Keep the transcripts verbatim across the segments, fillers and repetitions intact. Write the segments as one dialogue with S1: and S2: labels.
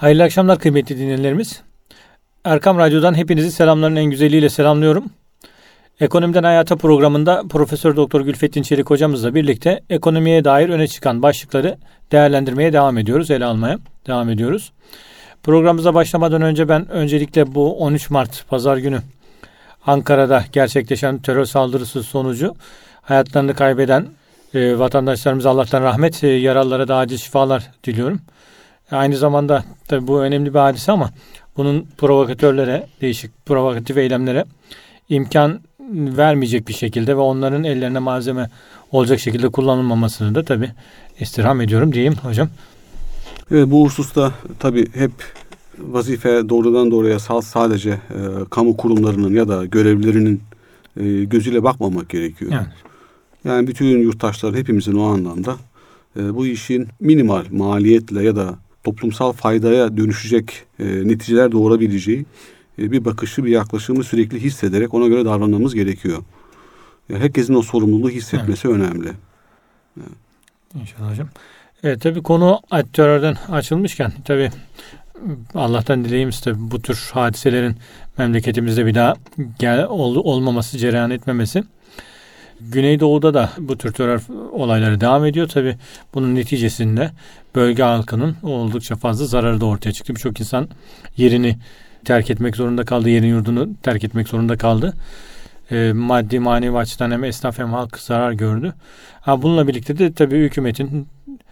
S1: Hayırlı akşamlar kıymetli dinleyenlerimiz. Erkam Radyo'dan hepinizi selamların en güzeliyle selamlıyorum. Ekonomiden Hayata programında Profesör Doktor Gülfettin Çelik hocamızla birlikte ekonomiye dair öne çıkan başlıkları değerlendirmeye devam ediyoruz, ele almaya devam ediyoruz. Programımıza başlamadan önce ben öncelikle bu on üç Mart Pazar günü Ankara'da gerçekleşen terör saldırısı sonucu hayatlarını kaybeden e, vatandaşlarımıza Allah'tan rahmet, e, yaralılara da acil şifalar diliyorum. Aynı zamanda tabii bu önemli bir hadise ama bunun provokatörlere, değişik provokatif eylemlere imkan vermeyecek bir şekilde ve onların ellerine malzeme olacak şekilde kullanılmamasını da tabii istirham ediyorum diyeyim hocam.
S2: Evet, bu hususta tabii hep vazife doğrudan doğruya sadece e, kamu kurumlarının ya da görevlilerinin e, gözüyle bakmamak gerekiyor.
S1: Yani,
S2: yani bütün yurttaşlar, hepimizin o anlamda e, bu işin minimal maliyetle ya da toplumsal faydaya dönüşecek e, neticeler doğurabileceği e, bir bakışı, bir yaklaşımı sürekli hissederek ona göre davranmamız gerekiyor. Yani herkesin o sorumluluğu hissetmesi evet. önemli.
S1: Evet. İnşallah hocam. Evet, tabii konu terörden açılmışken tabii Allah'tan dileğimiz tabii bu tür hadiselerin memleketimizde bir daha gel, ol, olmaması, cereyan etmemesi. Güneydoğu'da da bu tür terör olayları devam ediyor. Tabii bunun neticesinde bölge halkının oldukça fazla zararı da ortaya çıktı. Birçok insan yerini terk etmek zorunda kaldı. Yerin yurdunu terk etmek zorunda kaldı. E, maddi manevi açıdan hem esnaf hem halk zarar gördü. Ha, bununla birlikte de tabii hükümetin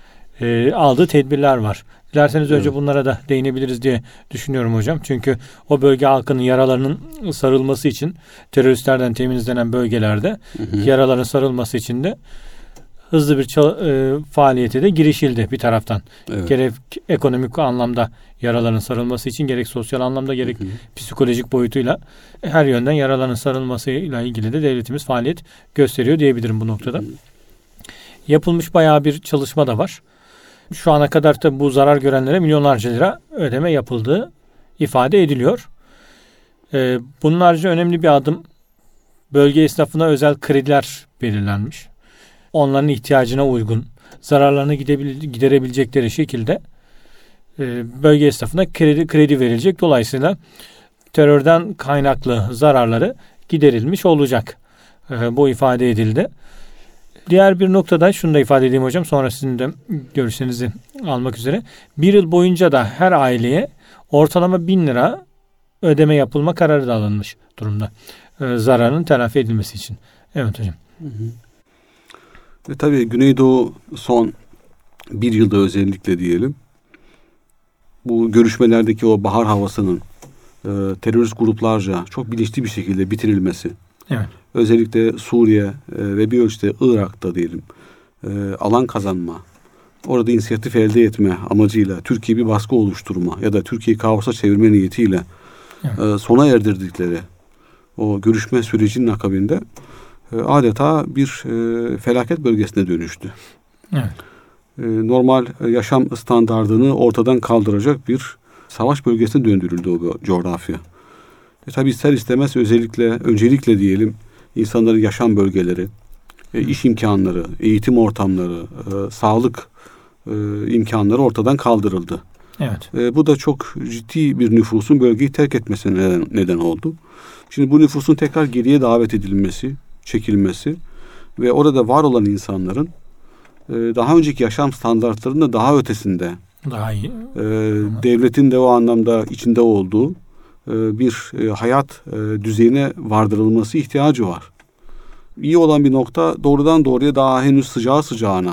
S1: e, aldığı tedbirler var. Dilerseniz evet. önce bunlara da değinebiliriz diye düşünüyorum hocam. Çünkü o bölge halkının yaralarının sarılması için teröristlerden temizlenen bölgelerde hı hı. yaraların sarılması için de hızlı bir çal- e, faaliyete de girişildi bir taraftan. Evet. Gerek ekonomik anlamda yaraların sarılması için, gerek sosyal anlamda, gerek hı hı. psikolojik boyutuyla her yönden yaraların sarılmasıyla ilgili de devletimiz faaliyet gösteriyor diyebilirim bu noktada. Hı hı. Yapılmış bayağı bir çalışma da var. Şu ana kadar da bu zarar görenlere milyonlarca lira ödeme yapıldığı ifade ediliyor. Ee, bunun harici önemli bir adım, bölge esnafına özel krediler belirlenmiş. Onların ihtiyacına uygun, zararlarını giderebilecekleri şekilde e, bölge esnafına kredi, kredi verilecek. Dolayısıyla terörden kaynaklı zararları giderilmiş olacak. E, bu ifade edildi. Diğer bir noktada şunu da ifade edeyim hocam, sonra sizin de görüşlerinizi almak üzere. Bir yıl boyunca da her aileye ortalama bin lira ödeme yapılma kararı da alınmış durumda. Ee, zararın telafi edilmesi için. Evet hocam.
S2: Hı hı. E, tabii Güneydoğu son bir yılda özellikle diyelim, bu görüşmelerdeki o bahar havasının e, terörist gruplarca çok bilinçli bir şekilde bitirilmesi.
S1: Evet.
S2: Özellikle Suriye e, ve bir ölçüde Irak'ta diyelim e, alan kazanma, orada inisiyatif elde etme amacıyla Türkiye bir baskı oluşturma ya da Türkiye'yi kaosa çevirme niyetiyle evet. e, sona erdirdikleri o görüşme sürecinin akabinde e, adeta bir e, felaket bölgesine dönüştü.
S1: Evet.
S2: E, normal yaşam standardını ortadan kaldıracak bir savaş bölgesine döndürüldü o coğrafya. E, tabii ister istemez özellikle öncelikle diyelim insanların yaşam bölgeleri, e, iş imkanları, eğitim ortamları, e, sağlık e, imkanları ortadan kaldırıldı.
S1: Evet.
S2: E, bu da çok ciddi bir nüfusun bölgeyi terk etmesine neden, neden oldu. Şimdi bu nüfusun tekrar geriye davet edilmesi, çekilmesi ve orada var olan insanların e, daha önceki yaşam standartlarının da daha ötesinde,
S1: daha iyi.
S2: E, devletin de o anlamda içinde olduğu bir hayat düzeyine vardırılması ihtiyacı var. İyi olan bir nokta, doğrudan doğruya daha henüz sıcağı sıcağına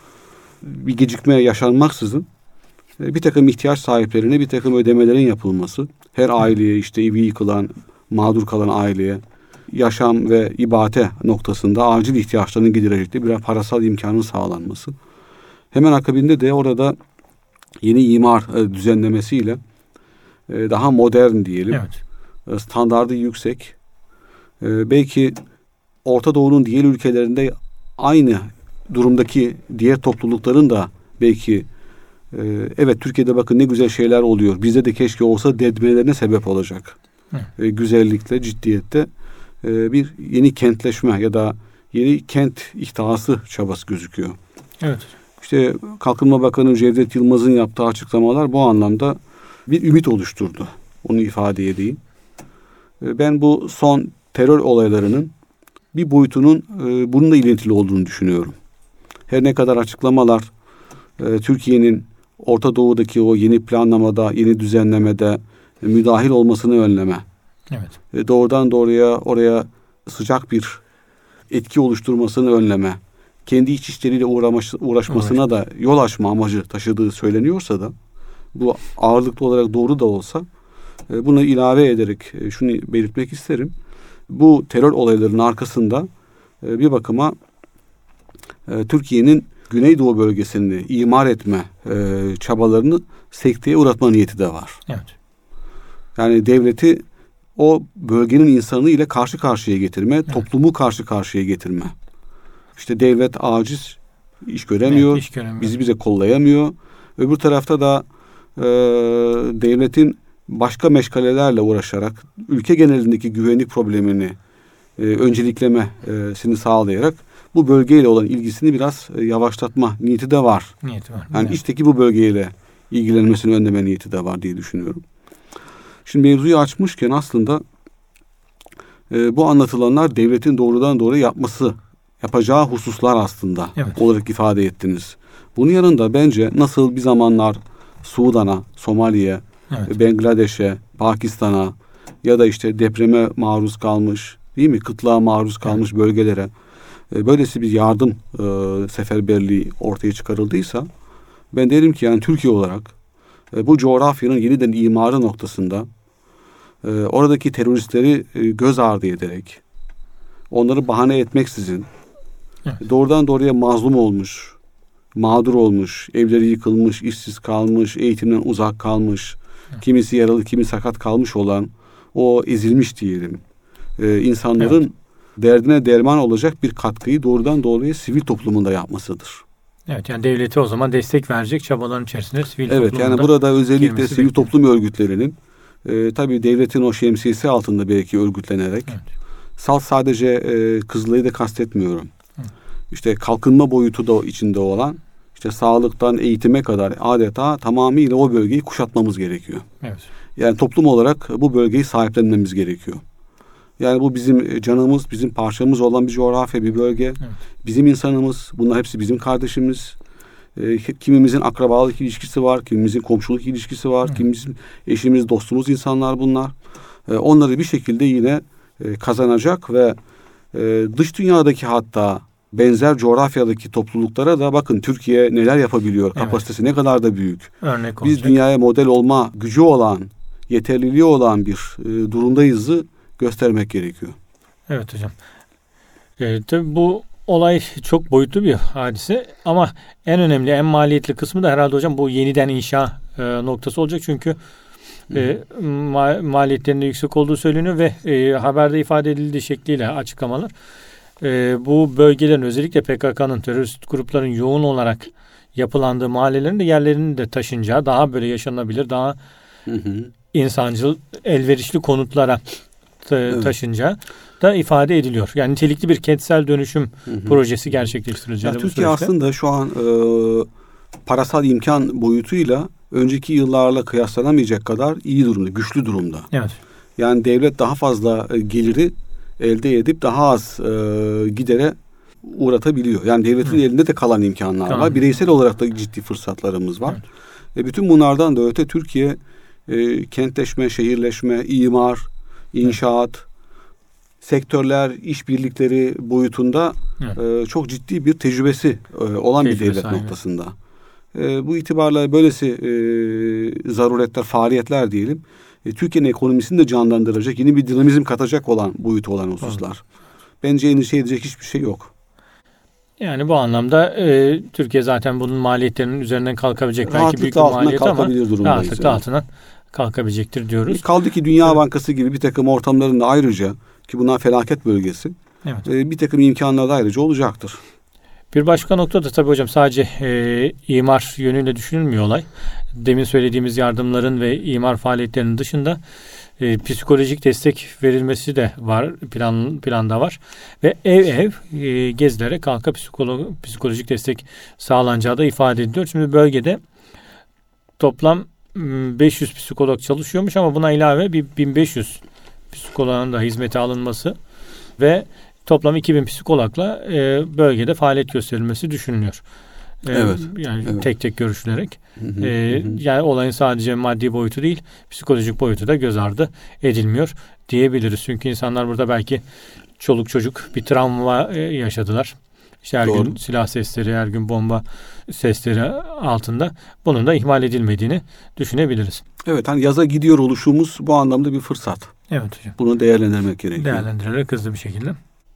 S2: bir gecikme yaşanmaksızın bir takım ihtiyaç sahiplerine bir takım ödemelerin yapılması, her aileye, işte evi yıkılan, mağdur kalan aileye yaşam ve ibate noktasında acil ihtiyaçlarını giderecekleri bir parasal imkanın sağlanması. Hemen akabinde de orada yeni imar düzenlemesiyle daha modern diyelim, evet. standardı yüksek, belki Orta Doğu'nun diğer ülkelerinde aynı durumdaki diğer toplulukların da belki evet Türkiye'de bakın ne güzel şeyler oluyor, bizde de keşke olsa demelerine sebep olacak. Evet. Güzellikle, ciddiyette bir yeni kentleşme ya da yeni kent ihtihası çabası gözüküyor.
S1: Evet.
S2: İşte Kalkınma Bakanı Cevdet Yılmaz'ın yaptığı açıklamalar bu anlamda bir ümit oluşturdu. Onu ifade edeyim. Ben bu son terör olaylarının bir boyutunun e, bununla ilintili olduğunu düşünüyorum. Her ne kadar açıklamalar e, Türkiye'nin Orta Doğu'daki o yeni planlamada, yeni düzenlemede e, müdahil olmasını önleme,
S1: evet.
S2: e, doğrudan doğruya oraya sıcak bir etki oluşturmasını önleme, kendi iç işleriyle uğraş, uğraşmasına Uğraş. da yol açma amacı taşıdığı söyleniyorsa da, bu ağırlıklı olarak doğru da olsa, e, bunu ilave ederek e, şunu belirtmek isterim. Bu terör olaylarının arkasında e, bir bakıma e, Türkiye'nin Güneydoğu bölgesini imar etme e, çabalarını sekteye uğratma niyeti de var.
S1: Evet.
S2: Yani devleti o bölgenin insanı ile karşı karşıya getirme,
S1: evet.
S2: toplumu karşı karşıya getirme. İşte devlet aciz, iş göremiyor,
S1: evet, iş göremiyor.
S2: bizi bize kollayamıyor. Öbür tarafta da e, devletin başka meşgalelerle uğraşarak ülke genelindeki güvenlik problemini e, önceliklemesini sağlayarak bu bölgeyle olan ilgisini biraz e, yavaşlatma niyeti de var.
S1: Niyeti var.
S2: Yani
S1: evet.
S2: içteki bu bölgeyle ilgilenmesini önleme niyeti de var diye düşünüyorum. Şimdi mevzuyu açmışken aslında e, bu anlatılanlar devletin doğrudan doğruya yapması, yapacağı hususlar aslında
S1: evet.
S2: olarak ifade ettiniz. Bunun yanında bence nasıl bir zamanlar Sudan'a, Somali'ye, evet. Bangladeş'e, Pakistan'a ya da işte depreme maruz kalmış, değil mi? Kıtlığa maruz kalmış evet. bölgelere e, böylesi bir yardım e, seferberliği ortaya çıkarıldıysa, ben derim ki yani Türkiye olarak e, bu coğrafyanın yeniden imarı noktasında e, oradaki teröristleri e, göz ardı ederek, onları bahane etmeksizin evet. doğrudan doğruya mazlum olmuş, mağdur olmuş, evleri yıkılmış, işsiz kalmış, eğitimden uzak kalmış, evet. kimisi yaralı, kimi sakat kalmış olan o ezilmiş diyelim e, insanların evet. derdine derman olacak bir katkıyı doğrudan doğruya sivil toplumunda yapmasıdır.
S1: Evet, yani devleti o zaman destek verecek çabaların içerisinde sivil
S2: evet,
S1: toplumunda.
S2: Evet, yani burada özellikle sivil
S1: bekliyor.
S2: toplum örgütlerinin e, tabii devletin o şemsiyesi altında belki örgütlenerek evet. salt sadece e, Kızılay'ı da kastetmiyorum. Evet. İşte kalkınma boyutu da içinde olan, işte sağlıktan eğitime kadar adeta tamamıyla o bölgeyi kuşatmamız gerekiyor.
S1: Evet.
S2: Yani toplum olarak bu bölgeyi sahiplenmemiz gerekiyor. Yani bu bizim canımız, bizim parçamız olan bir coğrafya, bir bölge. Evet. Bizim insanımız, bunlar hepsi bizim kardeşimiz. E, kimimizin akrabalık ilişkisi var, kimimizin komşuluk ilişkisi var, evet. kimimizin eşimiz, dostumuz insanlar bunlar. E, onları bir şekilde yine e, kazanacak ve e, dış dünyadaki hatta benzer coğrafyadaki topluluklara da bakın Türkiye neler yapabiliyor, evet. kapasitesi ne kadar da büyük.
S1: Örnek
S2: Biz
S1: olacak.
S2: dünyaya model olma gücü olan, yeterliliği olan bir e, durumdayızı göstermek gerekiyor.
S1: Evet hocam. E, tabii bu olay çok boyutlu bir hadise ama en önemli, en maliyetli kısmı da herhalde hocam bu yeniden inşa e, noktası olacak. Çünkü e, ma- maliyetlerinin yüksek olduğu söyleniyor ve e, haberde ifade edildiği şekliyle açıklamalar. E, bu bölgelerin özellikle P K K'nın, terörist grupların yoğun olarak yapılandığı mahallelerin de yerlerinin de taşınacağı, daha böyle yaşanabilir, daha hı hı. insancıl, elverişli konutlara ta- taşınacağı evet. da ifade ediliyor. Yani nitelikli bir kentsel dönüşüm hı hı. projesi gerçekleştirileceği.
S2: Türkiye süreçte. Aslında şu an e, parasal imkan boyutuyla önceki yıllarla kıyaslanamayacak kadar iyi durumda, güçlü durumda.
S1: Evet.
S2: Yani devlet daha fazla e, geliri elde edip daha az e, gidere uğratabiliyor. Yani devletin Hı. elinde de kalan imkanlar tamam. var. Bireysel olarak da ciddi fırsatlarımız var. Evet. E, bütün bunlardan da öte Türkiye e, kentleşme, şehirleşme, imar, inşaat, evet. sektörler, işbirlikleri boyutunda evet. e, çok ciddi bir tecrübesi e, olan Tecrübesi, bir devlet aynen. noktasında. E, bu itibarla böylesi e, zaruretler, faaliyetler diyelim, e, Türkiye'nin ekonomisini de canlandıracak, yeni bir dinamizm katacak olan boyutu olan hususlar. Evet. Bence endişe edecek hiçbir şey yok.
S1: Yani bu anlamda e, Türkiye zaten bunun maliyetlerinin üzerinden kalkabilecek. Belki büyük bir maliyet ama rahatlıkla yani. altından kalkabilecektir diyoruz.
S2: Kaldı ki Dünya evet. Bankası gibi bir takım ortamların da ayrıca, ki bunlar felaket bölgesi, evet. e, bir takım imkanlar da ayrıca olacaktır.
S1: Bir başka nokta da tabii hocam sadece e, imar yönüyle düşünülmüyor olay. Demin söylediğimiz yardımların ve imar faaliyetlerinin dışında e, psikolojik destek verilmesi de var, plan planda var. Ve ev ev e, gezilerek halka psikolo, psikolojik destek sağlanacağı da ifade ediliyor. Şimdi bölgede toplam beş yüz psikolog çalışıyormuş ama buna ilave bir bin beş yüz psikoloğun da hizmete alınması ve toplam iki bin psikologla e, bölgede faaliyet gösterilmesi düşünülüyor. E,
S2: evet.
S1: Yani
S2: evet.
S1: tek tek görüşülerek. E, yani olayın sadece maddi boyutu değil, psikolojik boyutu da göz ardı edilmiyor diyebiliriz. Çünkü insanlar burada belki çoluk çocuk bir travma e, yaşadılar. İşte her Doğru. gün silah sesleri, her gün bomba sesleri altında bunun da ihmal edilmediğini düşünebiliriz.
S2: Evet, hani yaza gidiyor oluşumuz bu anlamda bir fırsat.
S1: Evet hocam.
S2: Bunu değerlendirmek gerekiyor.
S1: Değerlendirerek hızlı bir şekilde.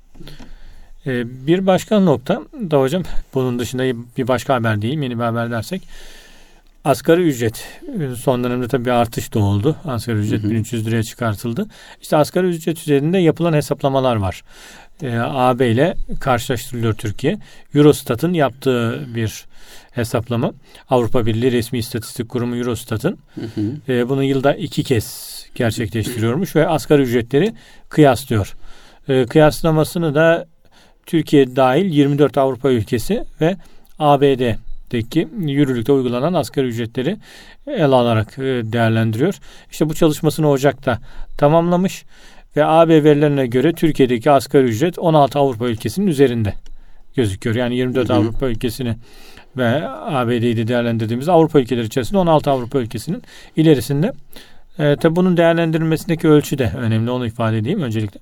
S1: Ee, bir başka nokta da hocam, bunun dışında bir başka haber değil, yeni bir haber dersek. Asgari ücret son dönemde tabii bir artış da oldu. Asgari ücret hı hı. bin üç yüz liraya çıkartıldı. İşte asgari ücret üzerinde yapılan hesaplamalar var. Ee, A B ile karşılaştırılıyor Türkiye. Eurostat'ın yaptığı bir hesaplama. Avrupa Birliği Resmi İstatistik Kurumu Eurostat'ın hı hı. E, bunu yılda iki kez gerçekleştiriyormuş ve asgari ücretleri kıyaslıyor. E, kıyaslamasını da Türkiye dahil yirmi dört Avrupa ülkesi ve A B D'deki yürürlükte uygulanan asgari ücretleri ele alarak değerlendiriyor. İşte bu çalışmasını Ocak'ta tamamlamış ve A B verilerine göre Türkiye'deki asgari ücret on altı Avrupa ülkesinin üzerinde gözüküyor. Yani yirmi dört hı hı. Avrupa ülkesini ve A B D'yi de değerlendirdiğimizde Avrupa ülkeleri içerisinde on altı Avrupa ülkesinin ilerisinde. E, tabi bunun değerlendirilmesindeki ölçü de önemli, onu ifade edeyim öncelikle.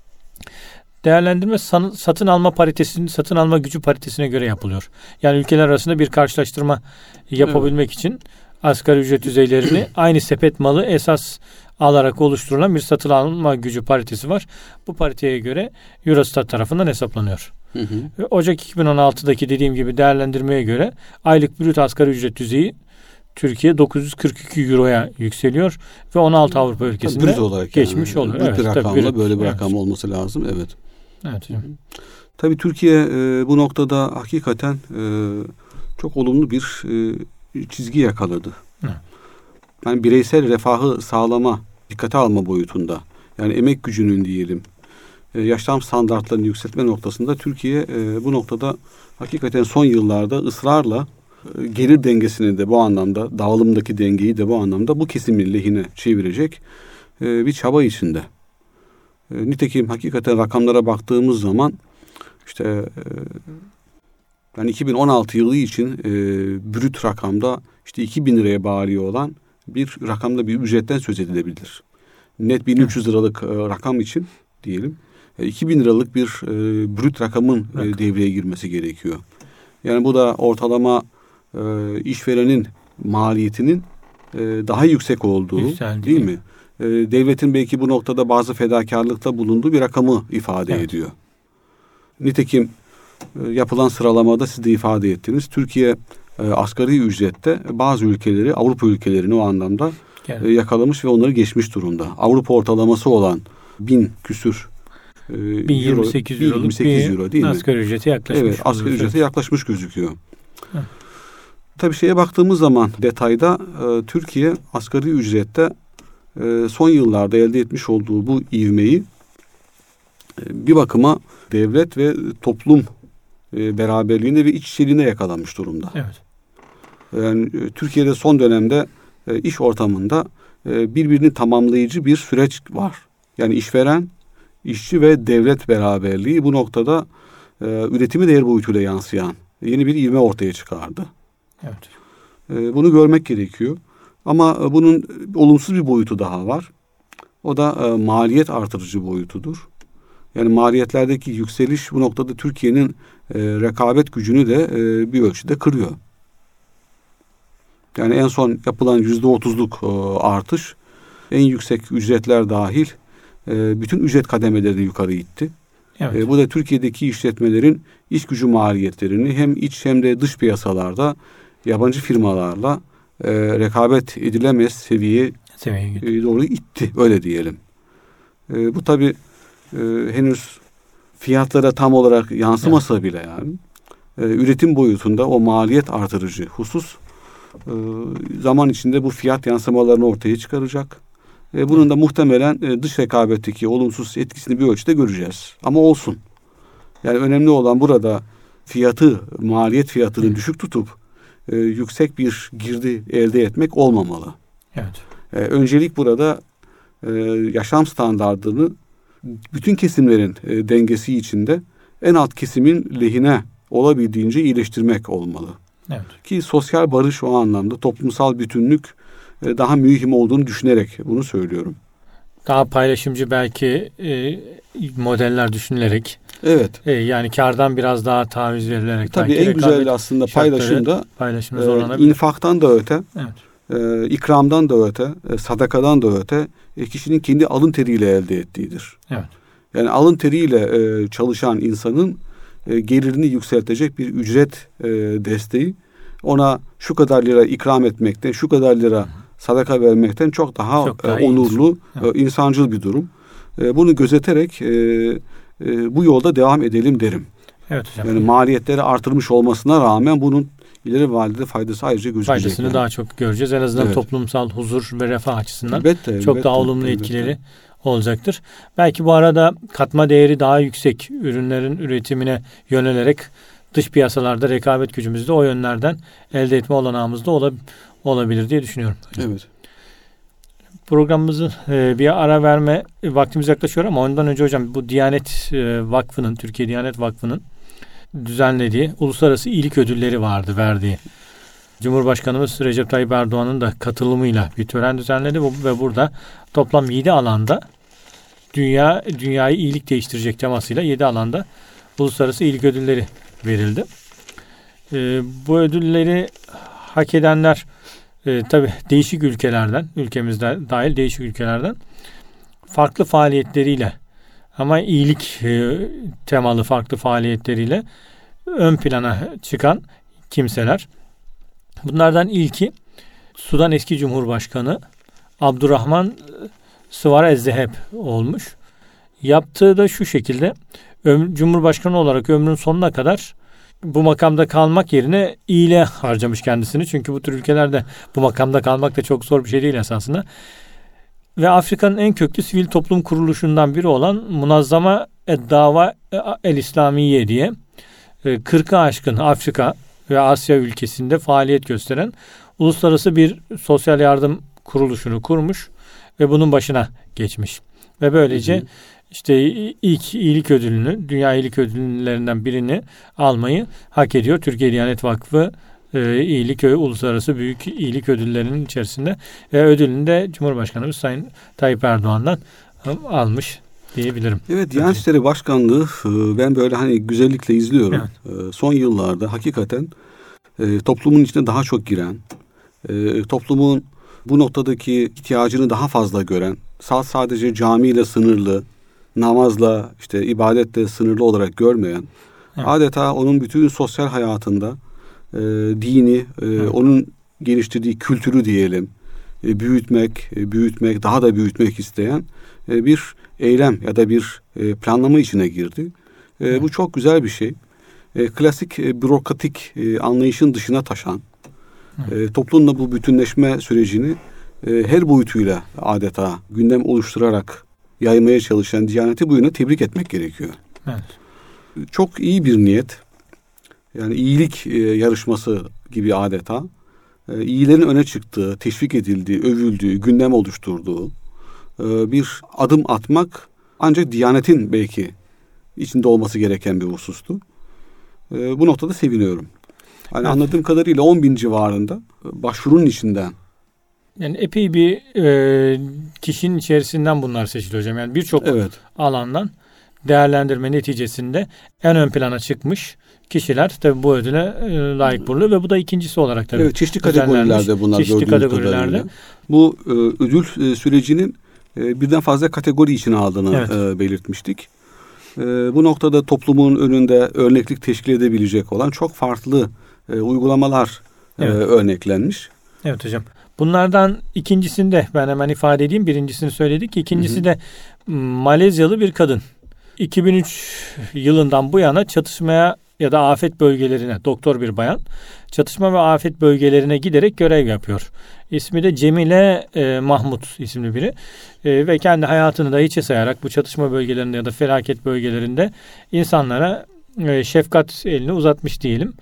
S1: Değerlendirme satın alma paritesinin satın alma gücü paritesine göre yapılıyor. Yani ülkeler arasında bir karşılaştırma yapabilmek evet. için asgari ücret düzeylerini aynı sepet malı esas alarak oluşturulan bir satın alma gücü paritesi var. Bu pariteye göre Eurostat tarafından hesaplanıyor. Hı hı. Ocak iki bin on altıdaki dediğim gibi değerlendirmeye göre aylık brüt asgari ücret düzeyi Türkiye dokuz yüz kırk iki euroya yükseliyor ve on altı Avrupa ülkesinde geçmiş yani. oluyor.
S2: Brüt
S1: evet,
S2: bir rakamla
S1: brüt,
S2: böyle bir
S1: evet.
S2: rakam olması lazım. Evet.
S1: Evet.
S2: Tabii Türkiye e, bu noktada hakikaten e, çok olumlu bir e, çizgi yakaladı. Hı. Yani bireysel refahı sağlama, dikkate alma boyutunda. Yani emek gücünün diyelim, e, yaşam standartlarını yükseltme noktasında Türkiye e, bu noktada hakikaten son yıllarda ısrarla e, gelir dengesini de bu anlamda, dağılımdaki dengeyi de bu anlamda bu kesimin lehine çevirecek e, bir çaba içinde. E, nitekim hakikaten rakamlara baktığımız zaman işte e, yani iki bin on altı yılı için e, brüt rakamda işte iki bin liraya bağırıyor olan bir rakamda bir ücretten söz edilebilir. Net bin üç yüz liralık e, rakam için diyelim e, iki bin liralık bir e, brüt rakamın e, devreye girmesi gerekiyor. Yani bu da ortalama e, işverenin maliyetinin e, daha yüksek olduğu Yükseldi. değil mi? E, devletin belki bu noktada bazı fedakarlıkta bulunduğu bir rakamı ifade evet. ediyor. Nitekim e, yapılan sıralamada siz de ifade ettiniz. Türkiye e, asgari ücrette bazı ülkeleri, Avrupa ülkelerini o anlamda e, yakalamış ve onları geçmiş durumda. Avrupa ortalaması olan bin küsür
S1: bin yirmi sekiz euro,
S2: euro değil mi?
S1: Asgari ücrete yaklaşmış.
S2: Evet, asgari ücrete yaklaşmış gözüküyor. Hı. Tabii şeye baktığımız zaman detayda e, Türkiye asgari ücrette e, son yıllarda elde etmiş olduğu bu ivmeyi e, bir bakıma devlet ve toplum e, beraberliğine ve iç içeliğine yakalanmış durumda.
S1: Evet.
S2: Yani e, Türkiye'de son dönemde e, iş ortamında e, birbirini tamamlayıcı bir süreç var. Yani işveren, işçi ve devlet beraberliği bu noktada e, üretimi değer boyutuyla yansıyan yeni bir ivme ortaya çıkardı.
S1: Evet.
S2: E, bunu görmek gerekiyor. Ama e, bunun olumsuz bir boyutu daha var. O da e, maliyet artırıcı boyutudur. Yani maliyetlerdeki yükseliş bu noktada Türkiye'nin e, rekabet gücünü de e, bir ölçüde kırıyor. Yani en son yapılan yüzde otuzluk e, artış en yüksek ücretler dahil e, bütün ücret kademelerini yukarı itti. Evet. E, bu da Türkiye'deki işletmelerin iş gücü maliyetlerini hem iç hem de dış piyasalarda yabancı firmalarla e, rekabet edilemez seviyeye e, doğru itti. Öyle diyelim. E, bu tabii e, henüz fiyatlara tam olarak yansımasa evet. bile yani e, üretim boyutunda o maliyet artırıcı husus e, zaman içinde bu fiyat yansımalarını ortaya çıkaracak. E, bunun da muhtemelen e, dış rekabetteki olumsuz etkisini bir ölçüde göreceğiz. Ama olsun. Yani önemli olan burada fiyatı, maliyet fiyatını düşük tutup e, yüksek bir girdi elde etmek olmamalı.
S1: Evet.
S2: E, öncelik burada e, yaşam standartını bütün kesimlerin e, dengesi içinde en alt kesimin lehine olabildiğince iyileştirmek olmalı.
S1: Evet.
S2: Ki sosyal barış o anlamda, toplumsal bütünlük e, daha mühim olduğunu düşünerek bunu söylüyorum.
S1: Daha paylaşımcı belki e, modeller düşünülerek.
S2: Evet.
S1: E, yani kardan biraz daha taviz verilerek.
S2: Tabii en güzel aslında paylaşımda e, infaktan da öte, evet. e, ikramdan da öte, e, sadakadan da öte e, kişinin kendi alın teriyle elde ettiğidir.
S1: Evet.
S2: Yani alın teriyle e, çalışan insanın e, gelirini yükseltecek bir ücret e, desteği ona şu kadar lira ikram etmekten, şu kadar lira sadaka vermekten çok daha, çok daha e, onurlu, evet. e, insancıl bir durum. E, bunu gözeterek e, e, bu yolda devam edelim derim.
S1: Evet hocam.
S2: Yani maliyetleri artırmış olmasına rağmen bunun ileri vadede faydası ayrıca gözükecek.
S1: Faydasını
S2: yani.
S1: daha çok göreceğiz. En azından evet. toplumsal huzur ve refah açısından elbette, çok elbette, daha olumlu elbette. etkileri olacaktır. Belki bu arada katma değeri daha yüksek ürünlerin üretimine yönelerek dış piyasalarda rekabet gücümüzü de o yönlerden elde etme olanağımız da olab- olabilir diye düşünüyorum.
S2: Evet.
S1: Programımızın e, bir ara verme vaktimiz yaklaşıyor ama ondan önce hocam bu Diyanet e, Vakfı'nın, Türkiye Diyanet Vakfı'nın düzenlediği uluslararası iyilik ödülleri vardı, verdiği. Cumhurbaşkanımız Recep Tayyip Erdoğan'ın da katılımıyla bir tören düzenledi ve burada toplam yedi alanda dünya dünyayı iyilik değiştirecek temasıyla yedi alanda uluslararası iyilik ödülleri verildi. E, bu ödülleri hak edenler e, tabii değişik ülkelerden, ülkemizde dahil değişik ülkelerden farklı faaliyetleriyle ama iyilik e, temalı farklı faaliyetleriyle ön plana çıkan kimseler. Bunlardan ilki Sudan eski Cumhurbaşkanı Abdurrahman Sıvara Ezzeheb olmuş. Yaptığı da şu şekilde, ömür, Cumhurbaşkanı olarak ömrünün sonuna kadar bu makamda kalmak yerine iyiliğe harcamış kendisini. Çünkü bu tür ülkelerde bu makamda kalmak da çok zor bir şey değil esasında. Ve Afrika'nın en köklü sivil toplum kuruluşundan biri olan Munazzama Eddava El-İslamiye diye kırkı aşkın Afrika ve Asya ülkesinde faaliyet gösteren uluslararası bir sosyal yardım kuruluşunu kurmuş ve bunun başına geçmiş. Ve böylece hı hı. işte ilk iyilik ödülünü, dünya iyilik ödüllerinden birini almayı hak ediyor. Türkiye Diyanet Vakfı e, iyilik uluslararası büyük iyilik ödüllerinin içerisinde ve ödülünü de Cumhurbaşkanımız Sayın Tayyip Erdoğan'dan almış diyebilirim.
S2: Evet, Diyanet İşleri Başkanlığı ben böyle hani güzellikle izliyorum. Evet. Son yıllarda hakikaten toplumun içine daha çok giren, toplumun bu noktadaki ihtiyacını daha fazla gören, sadece camiyle sınırlı, namazla, işte ibadetle sınırlı olarak görmeyen, evet. adeta onun bütün sosyal hayatında e, dini, e, onun geliştirdiği kültürü diyelim, e, büyütmek, e, büyütmek, daha da büyütmek isteyen e, bir eylem ya da bir e, planlama içine girdi. E, bu çok güzel bir şey. E, klasik e, bürokratik e, anlayışın dışına taşan, e, toplumla bu bütünleşme sürecini e, her boyutuyla adeta gündem oluşturarak yaymaya çalışan Diyanet'i bu yöne tebrik etmek gerekiyor.
S1: Evet.
S2: Çok iyi bir niyet. Yani iyilik e, yarışması gibi adeta. E, iyilerin öne çıktığı, teşvik edildiği, övüldüğü, gündem oluşturduğu e, bir adım atmak ancak Diyanet'in belki içinde olması gereken bir husustu. E, bu noktada seviniyorum. Yani evet. Anladığım kadarıyla on bin civarında başvurunun içinden.
S1: Yani epey bir e, kişinin içerisinden bunlar seçiliyor hocam. Yani birçok evet. alandan değerlendirme neticesinde en ön plana çıkmış kişiler tabii bu ödüle e, layık bulunuyor ve bu da ikincisi olarak tabii.
S2: Evet, çeşitli kategorilerde bunlar
S1: çeşitli kategorilerde. Kadarıyla.
S2: Bu e, ödül e, sürecinin e, birden fazla kategori içine aldığını evet. e, belirtmiştik. E, bu noktada toplumun önünde örneklik teşkil edebilecek olan çok farklı e, uygulamalar evet. e, örneklenmiş.
S1: Evet hocam. Bunlardan ikincisini de ben hemen ifade edeyim. Birincisini söyledik. İkincisi hı hı. de Malezyalı bir kadın. iki bin üç yılından bu yana çatışmaya ya da afet bölgelerine, doktor bir bayan, çatışma ve afet bölgelerine giderek görev yapıyor. İsmi de Cemile e, Mahmut isimli biri. E, ve kendi hayatını da hiçe sayarak bu çatışma bölgelerinde ya da felaket bölgelerinde insanlara e, şefkat elini uzatmış diyelim.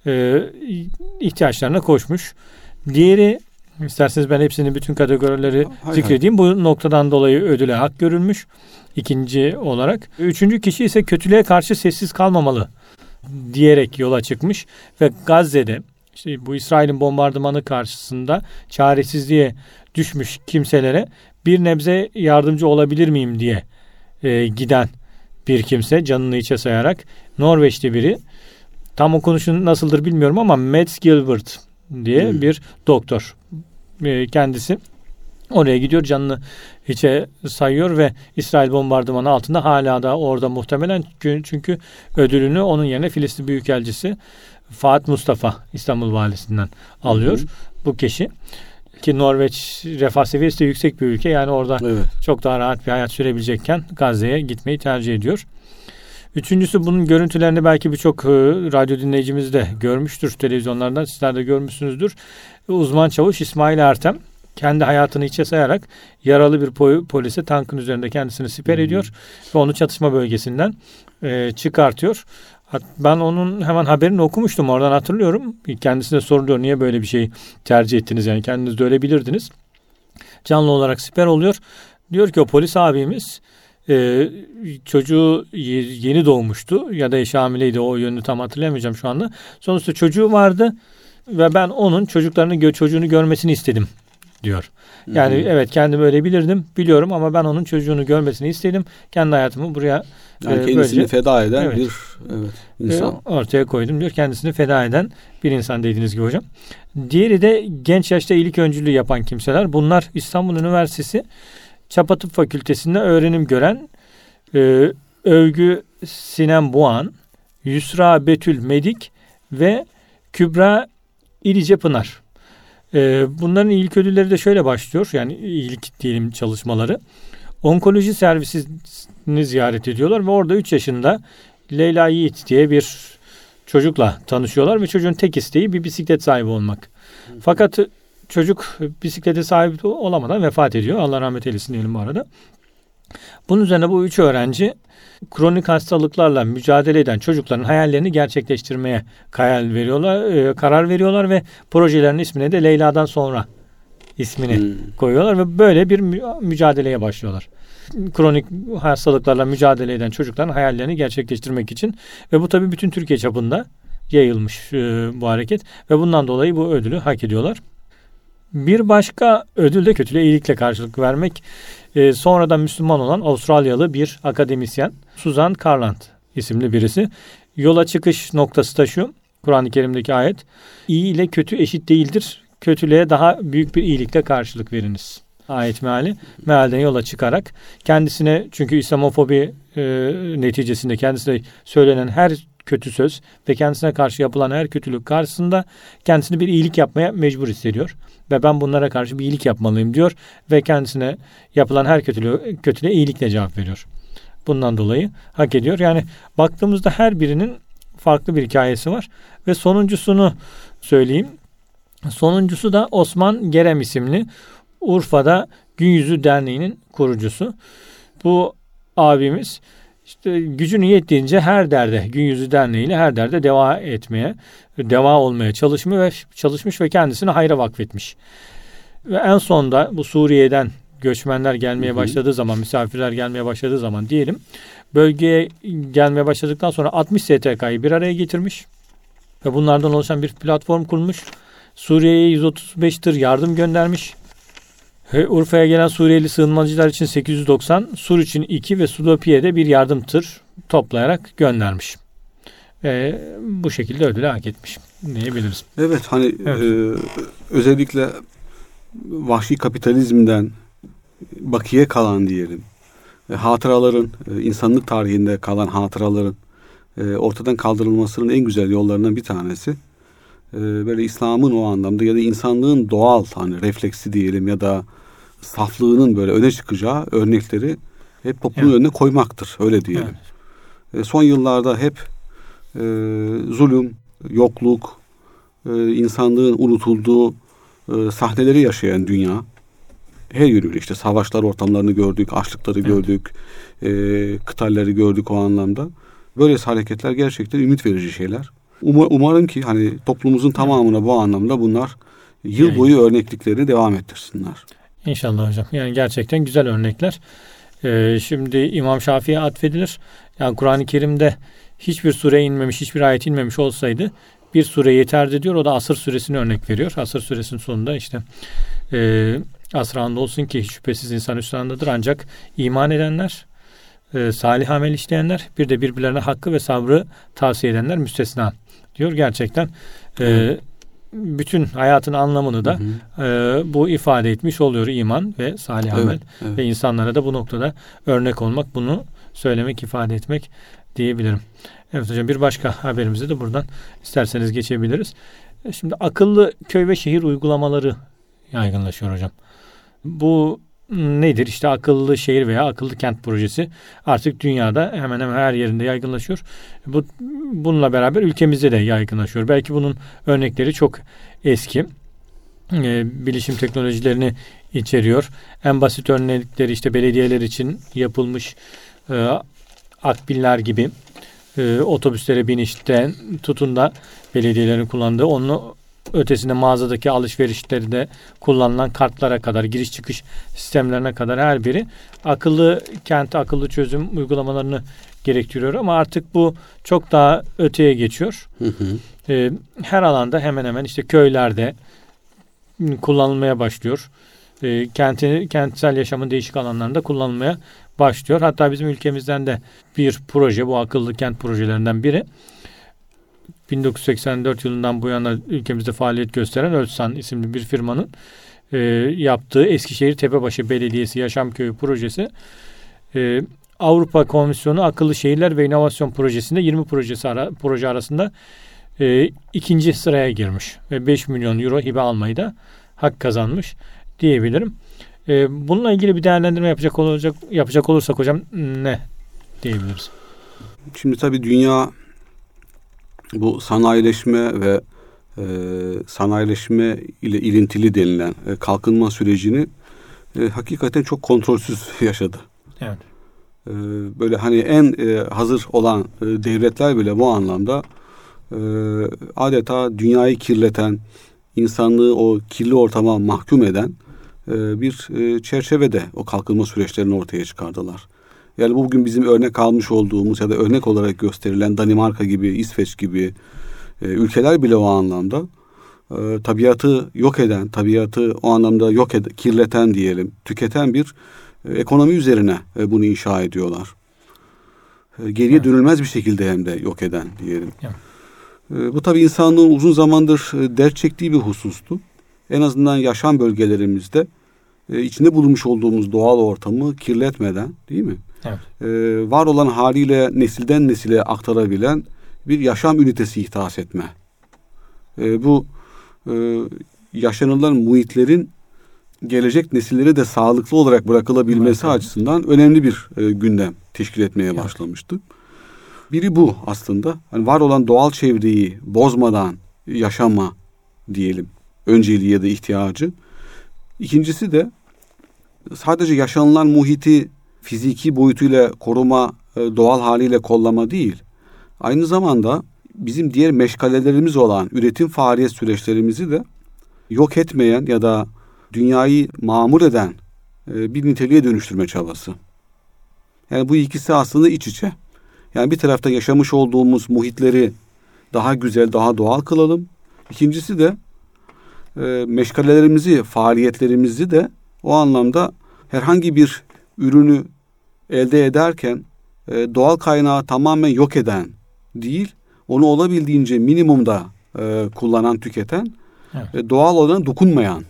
S1: e, ihtiyaçlarına koşmuş. Diğeri, isterseniz ben hepsini, bütün kategorileri hay zikredeyim. Hay. Bu noktadan dolayı ödüle hak görülmüş. İkinci olarak. Üçüncü kişi ise kötülüğe karşı sessiz kalmamalı diyerek yola çıkmış ve Gazze'de işte bu İsrail'in bombardımanı karşısında çaresizliğe düşmüş kimselere bir nebze yardımcı olabilir miyim diye e, giden bir kimse, canını içe sayarak. Norveçli biri, tam okunuşu nasıldır bilmiyorum ama Mads Gilbert diye hmm. bir doktor. E, kendisi oraya gidiyor, canını içe sayıyor ve İsrail bombardımanı altında hala da orada muhtemelen, çünkü ödülünü onun yerine Filistin Büyükelçisi Fuat Mustafa, İstanbul Valisi'nden alıyor hı hı. bu kişi. Ki Norveç refah seviyesi de yüksek bir ülke. Yani orada evet. çok daha rahat bir hayat sürebilecekken Gazze'ye gitmeyi tercih ediyor. Üçüncüsü, bunun görüntülerini belki birçok radyo dinleyicimiz de görmüştür televizyonlardan. Sizler de görmüşsünüzdür. Uzman çavuş İsmail Ertem kendi hayatını içe sayarak yaralı bir polise tankın üzerinde kendisini siper hmm. ediyor ve onu çatışma bölgesinden e, çıkartıyor. Ben onun hemen haberini okumuştum, oradan hatırlıyorum. Kendisine soruluyor, niye böyle bir şey tercih ettiniz, yani kendiniz de ölebilirdiniz. Canlı olarak siper oluyor. Diyor ki o polis abimiz e, çocuğu yeni doğmuştu ya da eşi hamileydi, o yönünü tam hatırlayamayacağım şu anda. Sonuçta çocuğu vardı ve ben onun çocuklarını çocuğunu görmesini istedim diyor. Yani hı hı. evet, kendim ölebilirdim biliyorum ama ben onun çocuğunu görmesini istedim. Kendi hayatımı buraya
S2: yani e, kendisini böylece, feda eden evet, bir evet, insan.
S1: E, ortaya koydum diyor. Kendisini feda eden bir insan dediğiniz gibi hocam. Diğeri de genç yaşta iyilik öncülüğü yapan kimseler. Bunlar İstanbul Üniversitesi Çapa Tıp Fakültesi'nde öğrenim gören e, Övgü Sinem Buğan, Yusra Betül Medik ve Kübra İlice Pınar. Ee, bunların iyilik ödülleri de şöyle başlıyor. Yani iyilik diyelim çalışmaları. Onkoloji servisini ziyaret ediyorlar ve orada üç yaşında Leyla Yiğit diye bir çocukla tanışıyorlar ve çocuğun tek isteği bir bisiklet sahibi olmak. Fakat çocuk bisiklete sahip olamadan vefat ediyor. Allah rahmet eylesin diyelim bu arada. Bunun üzerine bu üç öğrenci kronik hastalıklarla mücadele eden çocukların hayallerini gerçekleştirmeye karar veriyorlar, e, karar veriyorlar ve projelerin ismine de Leyla'dan sonra ismini hmm. koyuyorlar ve böyle bir mü- mücadeleye başlıyorlar. Kronik hastalıklarla mücadele eden çocukların hayallerini gerçekleştirmek için ve bu tabii bütün Türkiye çapında yayılmış e, bu hareket ve bundan dolayı bu ödülü hak ediyorlar. Bir başka ödül de kötülüğe iyilikle karşılık vermek. Ee, sonradan Müslüman olan Avustralyalı bir akademisyen Susan Carland isimli birisi. Yola çıkış noktası da şu: Kur'an-ı Kerim'deki ayet, İyi ile kötü eşit değildir. Kötülüğe daha büyük bir iyilikle karşılık veriniz. Ayet meali. Mealden yola çıkarak kendisine, çünkü İslamofobi e, neticesinde kendisine söylenen her kötü söz ve kendisine karşı yapılan her kötülük karşısında kendisini bir iyilik yapmaya mecbur hissediyor. Ve ben bunlara karşı bir iyilik yapmalıyım diyor ve kendisine yapılan her kötülüğe, kötülüğe iyilikle cevap veriyor. Bundan dolayı hak ediyor. Yani baktığımızda her birinin farklı bir hikayesi var. Ve sonuncusunu söyleyeyim. Sonuncusu da Osman Gerem isimli Urfa'da Gün Yüzü Derneği'nin kurucusu. Bu abimiz İşte gücünü yettiğince her derde, Gün Yüzü Derneği ile her derde deva etmeye, deva olmaya çalışmış ve çalışmış ve kendisini hayra vakfetmiş. Ve en sonunda bu Suriye'den göçmenler gelmeye başladığı zaman, misafirler gelmeye başladığı zaman diyelim, bölgeye gelmeye başladıktan sonra altmış S T K'yı bir araya getirmiş ve bunlardan oluşan bir platform kurmuş. Suriye'ye yüz otuz beş tır yardım göndermiş. Urfa'ya gelen Suriyeli sığınmacılar için sekiz yüz doksan, Sur için iki ve Slopiye'de bir yardım tır toplayarak göndermiş. Ve bu şekilde ödülü hak etmiş diyebiliriz.
S2: Evet, hani evet. E, özellikle vahşi kapitalizmden bakiye kalan diyelim, e, hatıraların, e, insanlık tarihinde kalan hatıraların e, ortadan kaldırılmasının en güzel yollarından bir tanesi e, böyle İslam'ın o anlamda ya da insanlığın doğal hani refleksi diyelim ya da saflığının böyle öne çıkacağı örnekleri hep toplumun evet. önüne koymaktır. Öyle diyelim. Evet. E, son yıllarda hep e, zulüm, yokluk, e, insanlığın unutulduğu e, sahneleri yaşayan dünya, her yönüyle işte savaşlar ortamlarını gördük, açlıkları evet. gördük, e, kıtalleri gördük o anlamda. Böyle hareketler gerçekten ümit verici şeyler. Um- umarım ki hani toplumumuzun tamamına bu anlamda bunlar yıl boyu örneklikleri devam ettirsinler.
S1: İnşallah hocam. Yani gerçekten güzel örnekler. Ee, şimdi İmam Şafii'ye atfedilir. Yani Kur'an-ı Kerim'de hiçbir sure inmemiş, hiçbir ayet inmemiş olsaydı bir sure yeterdi diyor. O da Asr suresini örnek veriyor. Asr suresinin sonunda işte e, asr anda olsun ki şüphesiz insan hüsrandadır. Ancak iman edenler, e, salih amel işleyenler, bir de birbirlerine hakkı ve sabrı tavsiye edenler müstesna diyor. Gerçekten e, bütün hayatın anlamını da hı hı. E, bu ifade etmiş oluyor, iman ve salih amel. Evet, evet. Ve insanlara da bu noktada örnek olmak, bunu söylemek, ifade etmek diyebilirim. Evet hocam, bir başka haberimize de buradan isterseniz geçebiliriz. Şimdi akıllı köy ve şehir uygulamaları yaygınlaşıyor hocam. Bu nedir? İşte akıllı şehir veya akıllı kent projesi artık dünyada hemen hemen her yerinde yaygınlaşıyor. Bu, bununla beraber ülkemizde de yaygınlaşıyor. Belki bunun örnekleri çok eski. Ee, bilişim teknolojilerini içeriyor. En basit örnekleri işte belediyeler için yapılmış e, akbiller gibi e, otobüslere binişten tutun da belediyelerin kullandığı, onun ötesinde mağazadaki alışverişlerde kullanılan kartlara kadar, giriş çıkış sistemlerine kadar her biri akıllı kent, akıllı çözüm uygulamalarını gerektiriyor. Ama artık bu çok daha öteye geçiyor. Hı hı. E, her alanda hemen hemen işte köylerde kullanılmaya başlıyor. E, kenti, kentsel yaşamın değişik alanlarında kullanılmaya başlıyor. Hatta bizim ülkemizden de bir proje, bu akıllı kent projelerinden biri. bin dokuz yüz seksen dört yılından bu yana ülkemizde faaliyet gösteren Ölsan isimli bir firmanın e, yaptığı Eskişehir Tepebaşı Belediyesi Yaşamköyü projesi, e, Avrupa Komisyonu Akıllı Şehirler ve İnovasyon Projesi'nde yirmi projesi ara, proje arasında e, ikinci sıraya girmiş ve beş milyon euro hibe almayı da hak kazanmış diyebilirim. E, bununla ilgili bir değerlendirme yapacak olacak yapacak olursak hocam ne diyebiliriz?
S2: Şimdi tabii dünya bu sanayileşme ve e, sanayileşme ile ilintili denilen e, kalkınma sürecini e, hakikaten çok kontrolsüz yaşadı.
S1: Evet.
S2: E, böyle hani en e, hazır olan e, devletler bile bu anlamda e, adeta dünyayı kirleten, insanlığı o kirli ortama mahkum eden e, bir e, çerçevede o kalkınma süreçlerini ortaya çıkardılar. Yani bugün bizim örnek almış olduğumuz ya da örnek olarak gösterilen Danimarka gibi, İsveç gibi e, ülkeler bile o anlamda e, tabiatı yok eden, tabiatı o anlamda yok ed- kirleten diyelim, tüketen bir e, ekonomi üzerine e, bunu inşa ediyorlar. E, geriye evet. dönülmez bir şekilde hem de yok eden diyelim. Evet. E, bu tabii insanlığın uzun zamandır e, dert çektiği bir husustu. En azından yaşam bölgelerimizde e, içinde bulunmuş olduğumuz doğal ortamı kirletmeden, değil mi? Evet. Ee, var olan haliyle nesilden nesile aktarabilen bir yaşam ünitesi ihdas etme. Ee, bu e, yaşanılan muhitlerin gelecek nesillere de sağlıklı olarak bırakılabilmesi evet. açısından önemli bir e, gündem teşkil etmeye evet. başlamıştı. Biri bu aslında. Yani var olan doğal çevreyi bozmadan yaşama diyelim önceliği ya da ihtiyacı. İkincisi de sadece yaşanılan muhiti fiziki boyutuyla koruma, doğal haliyle kollama değil. Aynı zamanda bizim diğer meşgalelerimiz olan üretim faaliyet süreçlerimizi de yok etmeyen ya da dünyayı mamur eden bir niteliğe dönüştürme çabası. Yani bu ikisi aslında iç içe. Yani bir tarafta yaşamış olduğumuz muhitleri daha güzel, daha doğal kılalım. İkincisi de meşgalelerimizi, faaliyetlerimizi de o anlamda herhangi bir ürünü elde ederken e, doğal kaynağı tamamen yok eden değil, onu olabildiğince minimumda e, kullanan, tüketen, evet. e, doğal olan dokunmayan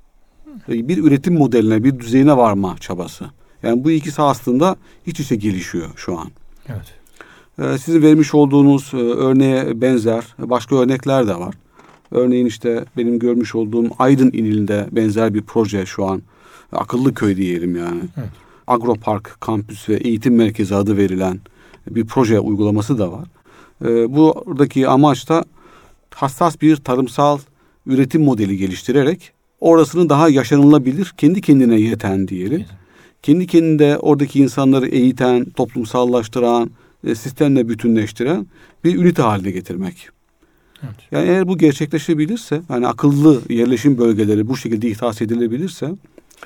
S2: e, bir üretim modeline, bir düzeyine varma çabası. Yani bu ikisi aslında iç içe gelişiyor şu an.
S1: Evet.
S2: E, sizin vermiş olduğunuz e, örneğe benzer başka örnekler de var. Örneğin işte benim görmüş olduğum Aydın İnili'nde benzer bir proje şu an. Akıllı köy diyelim yani. Evet. Agropark kampüs ve eğitim merkezi adı verilen bir proje uygulaması da var. Ee, buradaki amaç da hassas bir tarımsal üretim modeli geliştirerek orasını daha yaşanılabilir, kendi kendine yeten diyelim. Evet. Kendi kendine oradaki insanları eğiten, toplumsallaştıran, e, sistemle bütünleştiren bir ünite haline getirmek.
S1: Evet.
S2: Yani eğer bu gerçekleşebilirse, yani akıllı yerleşim bölgeleri bu şekilde ihdas edilebilirse,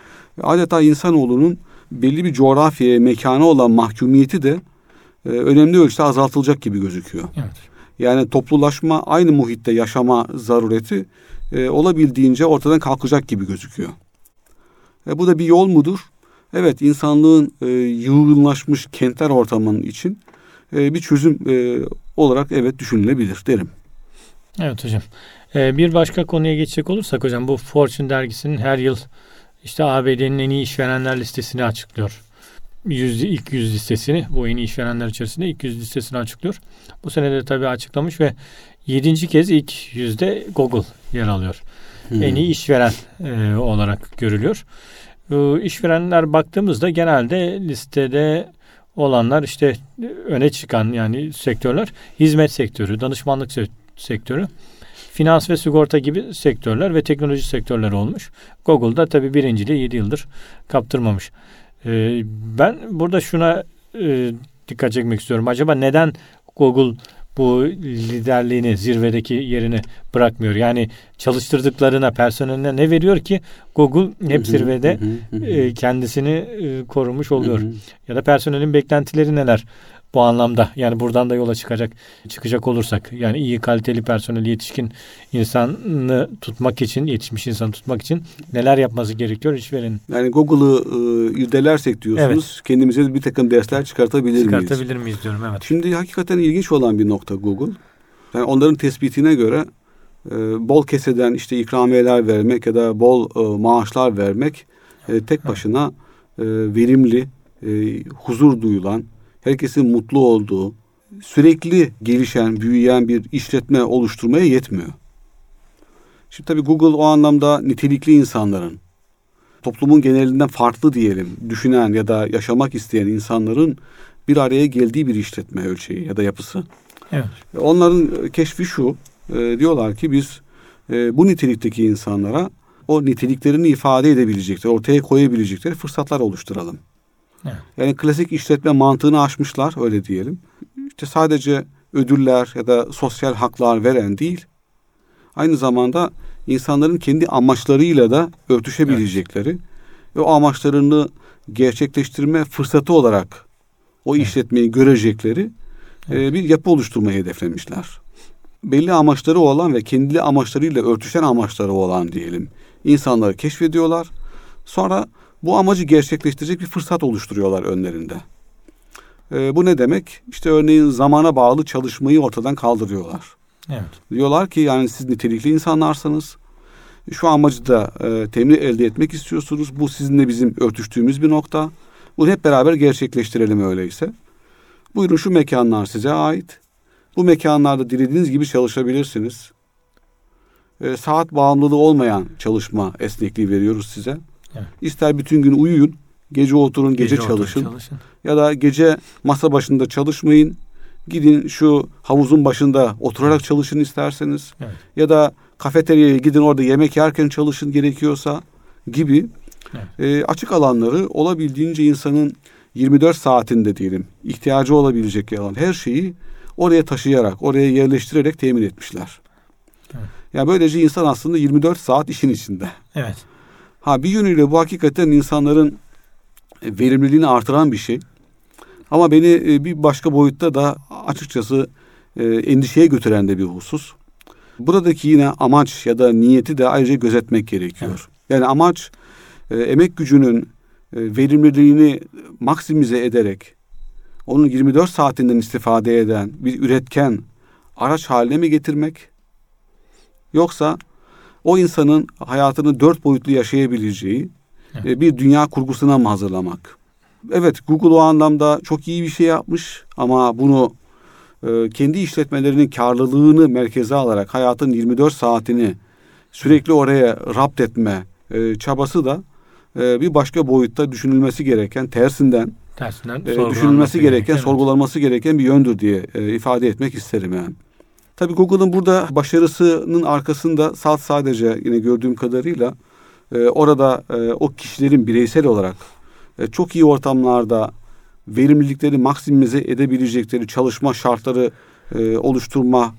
S2: adeta insanoğlunun belli bir coğrafyaya, mekana olan mahkumiyeti de e, önemli ölçüde azaltılacak gibi gözüküyor.
S1: Evet.
S2: Yani toplulaşma, aynı muhitte yaşama zarureti e, olabildiğince ortadan kalkacak gibi gözüküyor. E, bu da bir yol mudur? Evet, insanlığın e, yığınlaşmış kentler ortamının için e, bir çözüm e, olarak evet düşünülebilir derim.
S1: Evet hocam. Ee, bir başka konuya geçecek olursak hocam, bu Fortune dergisinin her yıl işte A B D'nin en iyi işverenler listesini açıklıyor. yüz, ilk yüz listesini, bu en iyi işverenler içerisinde ilk yüz listesini açıklıyor. Bu sene de tabii açıklamış ve yedinci kez ilk yüzde Google yer alıyor. Hmm. En iyi işveren e, olarak görülüyor. Bu işverenler baktığımızda genelde listede olanlar işte öne çıkan yani sektörler, hizmet sektörü, danışmanlık sektörü, finans ve sigorta gibi sektörler ve teknoloji sektörleri olmuş. Google'da tabii birinciliği yedi yıldır kaptırmamış. Ee, ben burada şuna e, dikkat çekmek istiyorum. Acaba neden Google bu liderliğini, zirvedeki yerini bırakmıyor? Yani çalıştırdıklarına, personeline ne veriyor ki Google hep zirvede e, kendisini e, korumuş oluyor? Ya da personelin beklentileri neler bu anlamda? Yani buradan da yola çıkacak çıkacak olursak, yani iyi kaliteli personel, yetişkin insanı tutmak için, yetişmiş insanı tutmak için neler yapması gerekiyor işverenin?
S2: Yani Google'ı e, irdelersek diyorsunuz, evet, kendimize bir takım dersler çıkartabilir,
S1: çıkartabilir
S2: miyiz?
S1: miyiz diyorum, evet.
S2: Şimdi hakikaten ilginç olan bir nokta Google. Yani onların tespitine göre e, bol keseden işte ikramiyeler vermek ya da bol e, maaşlar vermek e, tek başına e, verimli, e, huzur duyulan, herkesin mutlu olduğu, sürekli gelişen, büyüyen bir işletme oluşturmaya yetmiyor. Şimdi tabii Google o anlamda nitelikli insanların, toplumun genelinden farklı diyelim, düşünen ya da yaşamak isteyen insanların bir araya geldiği bir işletme ölçeği ya da yapısı.
S1: Evet.
S2: Onların keşfi şu, e, diyorlar ki biz e, bu nitelikteki insanlara o niteliklerini ifade edebilecekleri, ortaya koyabilecekleri fırsatlar oluşturalım.
S1: Evet.
S2: Yani klasik işletme mantığını aşmışlar, öyle diyelim. İşte sadece ödüller ya da sosyal haklar veren değil, aynı zamanda insanların kendi amaçlarıyla da örtüşebilecekleri, evet, ve o amaçlarını gerçekleştirme fırsatı olarak o evet, işletmeyi görecekleri evet, e, bir yapı oluşturmayı hedeflemişler. Belli amaçları olan ve kendi amaçlarıyla örtüşen amaçları olan diyelim insanları keşfediyorlar. Sonra bu amacı gerçekleştirecek bir fırsat oluşturuyorlar önlerinde. E, bu ne demek? İşte örneğin zamana bağlı çalışmayı ortadan kaldırıyorlar.
S1: Evet.
S2: Diyorlar ki yani siz nitelikli insanlarsınız. Şu amacı da e, temin elde etmek istiyorsunuz. Bu sizinle bizim örtüştüğümüz bir nokta. Bunu hep beraber gerçekleştirelim öyleyse. Buyurun, şu mekanlar size ait. Bu mekanlarda dilediğiniz gibi çalışabilirsiniz. E, saat bağımlılığı olmayan çalışma esnekliği veriyoruz size. Evet. İster bütün gün uyuyun, gece oturun, gece, gece çalışın. çalışın. Ya da gece masa başında çalışmayın. Gidin şu havuzun başında oturarak evet, çalışın isterseniz. Evet. Ya da kafeteryaya gidin, orada yemek yerken çalışın gerekiyorsa gibi evet, e, açık alanları olabildiğince insanın yirmi dört saatinde diyelim ihtiyacı olabilecek alan her şeyi oraya taşıyarak, oraya yerleştirerek temin etmişler. Evet. Yani böylece insan aslında yirmi dört saat işin içinde.
S1: Evet.
S2: Ha, bir yönüyle bu hakikaten insanların verimliliğini artıran bir şey. Ama beni bir başka boyutta da açıkçası endişeye götüren de bir husus. Buradaki yine amaç ya da niyeti de ayrıca gözetmek gerekiyor. Evet. Yani amaç emek gücünün verimliliğini maksimize ederek onun yirmi dört saatinden istifade eden bir üretken araç haline mi getirmek? Yoksa o insanın hayatını dört boyutlu yaşayabileceği evet, bir dünya kurgusuna mı hazırlamak? Evet, Google o anlamda çok iyi bir şey yapmış ama bunu e, kendi işletmelerinin karlılığını merkeze alarak hayatın yirmi dört saatini sürekli oraya rapt etme e, çabası da e, bir başka boyutta düşünülmesi gereken, tersinden,
S1: tersinden
S2: e, düşünülmesi gereken, gereken sorgulanması gereken bir yöndür diye e, ifade etmek isterim yani. Tabii Google'ın burada başarısının arkasında sadece yine gördüğüm kadarıyla e, orada e, o kişilerin bireysel olarak e, çok iyi ortamlarda verimlilikleri maksimize edebilecekleri çalışma şartları e, oluşturma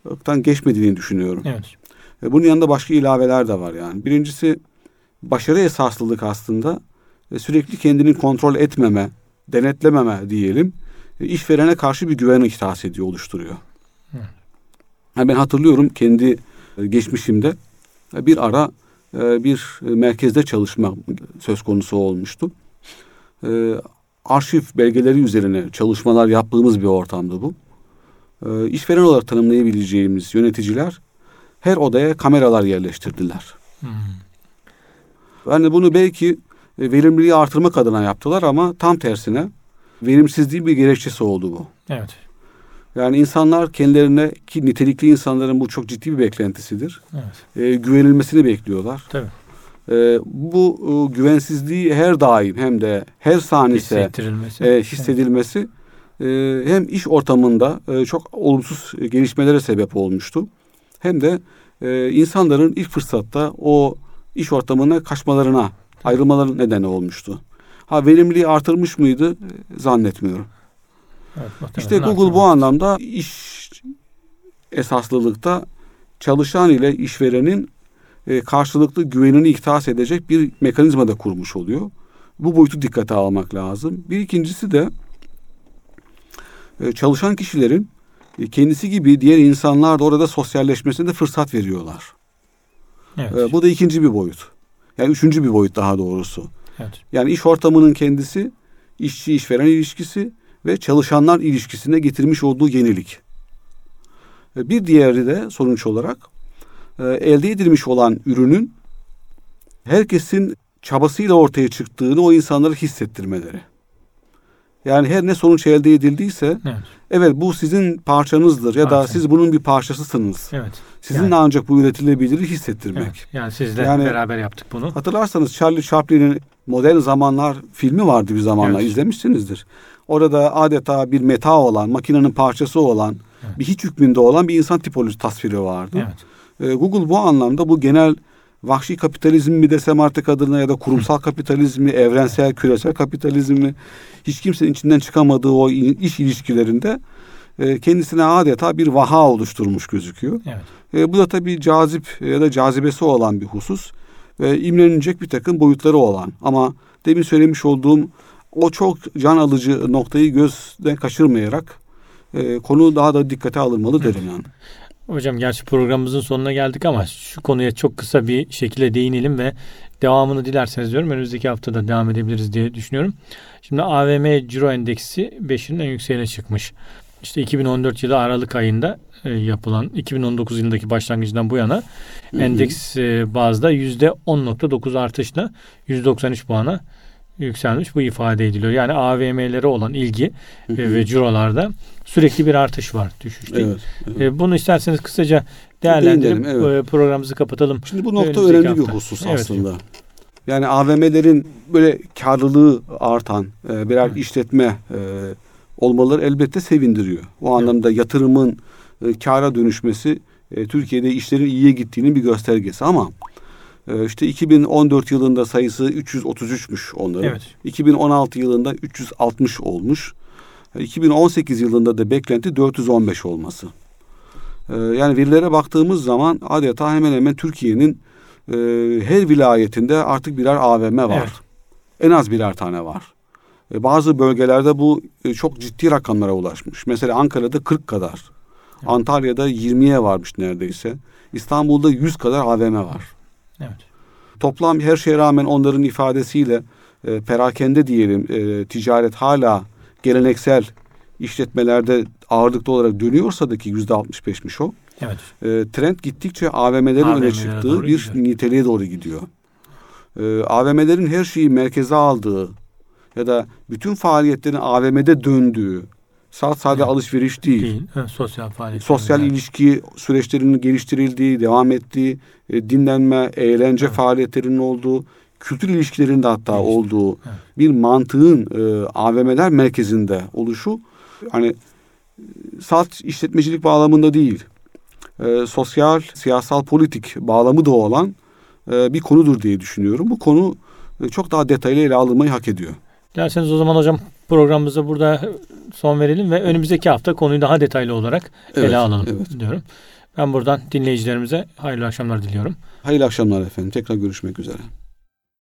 S2: çalışmaktan geçmediğini düşünüyorum.
S1: Evet.
S2: E, bunun yanında başka ilaveler de var yani. Birincisi başarı esaslılık aslında e, sürekli kendini kontrol etmeme, denetlememe diyelim. E, işverene karşı bir güven ihsas ediyor, oluşturuyor. Evet. Yani ben hatırlıyorum kendi e, geçmişimde e, bir ara e, bir e, merkezde çalışma söz konusu olmuştu. E, arşiv belgeleri üzerine çalışmalar yaptığımız bir ortamdı bu. E, işveren olarak tanımlayabileceğimiz yöneticiler her odaya kameralar yerleştirdiler. Hmm. Yani bunu belki verimliliği artırmak adına yaptılar ama tam tersine verimsizliğin bir gerekçesi oldu bu.
S1: Evet.
S2: Yani insanlar kendilerine, ki nitelikli insanların bu çok ciddi bir beklentisidir. Evet. E, güvenilmesini bekliyorlar.
S1: Tabii.
S2: E, bu e, güvensizliği her daim hem de her saniyede
S1: hissettirilmesi,
S2: e, hissedilmesi evet. e, hem iş ortamında e, çok olumsuz gelişmelere sebep olmuştu. Hem de e, insanların ilk fırsatta o iş ortamına kaçmalarına, ayrılmaların nedeni olmuştu. Ha verimliliği artırmış mıydı? E, zannetmiyorum. Evet, işte Google bu anlamda iş esaslılıkta çalışan ile işverenin e, karşılıklı güvenini ihsas edecek bir mekanizma da kurmuş oluyor. Bu boyutu dikkate almak lazım. Bir ikincisi de e, çalışan kişilerin e, kendisi gibi diğer insanlar da orada sosyalleşmesine de fırsat veriyorlar. Evet. E, bu da ikinci bir boyut. Yani üçüncü bir boyut daha doğrusu. Evet. Yani iş ortamının kendisi, işçi işveren ilişkisi ve çalışanlar ilişkisine getirmiş olduğu yenilik. Bir diğeri de sonuç olarak elde edilmiş olan ürünün herkesin çabasıyla ortaya çıktığını o insanlara hissettirmeleri. Yani her ne sonuç elde edildiyse evet, evet bu sizin parçanızdır ya Parça. da siz bunun bir parçasısınız. Evet. Sizinle yani, ancak bu üretilebilir hissettirmek. Evet.
S1: Yani sizle yani, beraber yaptık bunu.
S2: Hatırlarsanız Charlie Chaplin'in Modern Zamanlar filmi vardı bir zamanlar, evet, izlemişsinizdir. Orada adeta bir meta olan, makinenin parçası olan, evet, bir hiç hükmünde olan bir insan tipolojisi tasviri vardı. Evet. Ee, Google bu anlamda bu genel vahşi kapitalizm mi desem artık adına ya da kurumsal kapitalizmi, evrensel, küresel kapitalizmi, hiç kimsenin içinden çıkamadığı o iş ilişkilerinde e, kendisine adeta bir vaha oluşturmuş gözüküyor. Evet. E, bu da tabii cazip ya da cazibesi olan bir husus ve imrenilecek bir takım boyutları olan ama demin söylemiş olduğum o çok can alıcı noktayı gözden kaçırmayarak e, konu daha da dikkate alınmalı derim yani.
S1: Hocam gerçi programımızın sonuna geldik ama şu konuya çok kısa bir şekilde değinelim ve devamını dilerseniz diyorum önümüzdeki haftada devam edebiliriz diye düşünüyorum. Şimdi A V M Ciro Endeksi beşin en yükseğine çıkmış. İşte iki bin on dört yılı Aralık ayında e, yapılan iki bin on dokuz yılındaki başlangıcından bu yana hı hı. endeks e, bazda yüzde on nokta dokuz artışla yüz doksan üç puana yükselmiş, bu ifade ediliyor. Yani A V M'lere olan ilgi hı hı. ve cirolarda sürekli bir artış var, düşüş değil. Evet, evet. E, bunu isterseniz kısaca değerlendirip evet. programımızı kapatalım.
S2: Şimdi bu nokta önemli hafta. bir husus evet. aslında. Yani A V M'lerin böyle karlılığı artan e, birer hı. işletme e, olmaları elbette sevindiriyor. O anlamda evet. yatırımın e, kâra dönüşmesi e, Türkiye'de işlerin iyiye gittiğinin bir göstergesi ama e, işte iki bin on dört yılında sayısı üç yüz otuz üçmüş onların. Evet. iki bin on altı yılında üç yüz altmış olmuş. iki bin on sekiz yılında da beklenti dört yüz on beş olması. E, yani verilere baktığımız zaman adeta hemen hemen Türkiye'nin e, her vilayetinde artık birer A V M var. Evet. En az birer tane var. Bazı bölgelerde bu çok ciddi rakamlara ulaşmış. Mesela Ankara'da kırk kadar. Evet. Antalya'da yirmiye varmış neredeyse. İstanbul'da yüz kadar A V M var. Evet. Toplam her şeye rağmen onların ifadesiyle e, perakende diyelim e, ticaret hala geleneksel işletmelerde ağırlıklı olarak dönüyorsa da ki yüzde altmış beşmiş o. Evet. E, trend gittikçe A V M'lerin öne çıktığı bir gidiyor. niteliğe doğru gidiyor. E, A V M'lerin her şeyi merkeze aldığı ya da bütün faaliyetlerin A V M'de döndüğü, sadece evet. alışveriş değil, değil.
S1: Evet, sosyal faaliyet,
S2: sosyal yani. ilişki süreçlerinin geliştirildiği, devam ettiği, e, dinlenme, eğlence evet. faaliyetlerinin olduğu, kültür ilişkilerinin de hatta Geliştir. olduğu evet. bir mantığın e, A V M'ler merkezinde oluşu, hani salt işletmecilik bağlamında değil, e, sosyal, siyasal, politik bağlamı da olan e, bir konudur diye düşünüyorum. Bu konu e, çok daha detaylı ele alınmayı hak ediyor.
S1: Derseniz o zaman hocam programımıza burada son verelim ve önümüzdeki hafta konuyu daha detaylı olarak evet, ele alalım evet. diyorum. Ben buradan dinleyicilerimize hayırlı akşamlar diliyorum.
S2: Hayırlı akşamlar efendim. Tekrar görüşmek üzere.